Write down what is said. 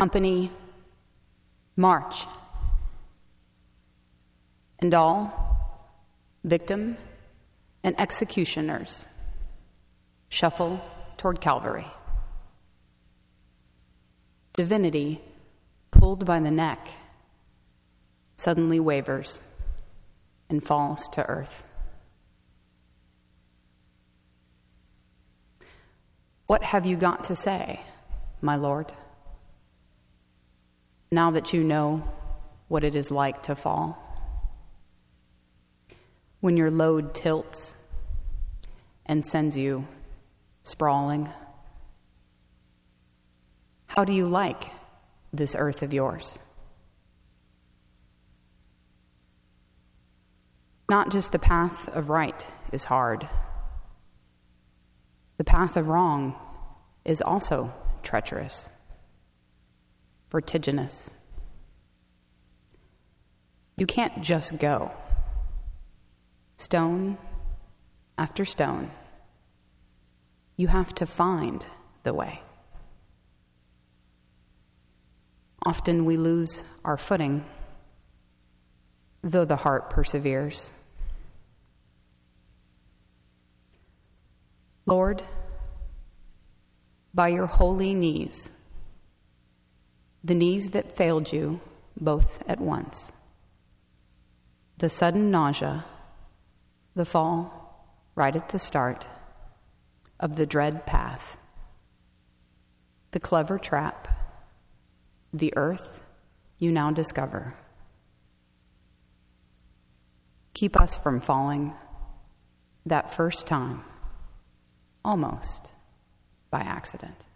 Company, march. And all, victim and executioners, shuffle toward Calvary. Divinity, pulled by the neck, suddenly wavers and falls to earth. What have you got to say, my Lord? Now that you know what it is like to fall? When your load tilts and sends you sprawling? How do you like this earth of yours? Not just the path of right is hard. The path of wrong is also treacherous, vertiginous. You can't just go. Stone after stone. You have to find the way. Often we lose our footing, though the heart perseveres. Lord, by your holy knees, the knees that failed you both at once, the sudden nausea, the fall right at the start of the dread path, the clever trap, the earth you now discover. Keep us from falling that first time, almost by accident.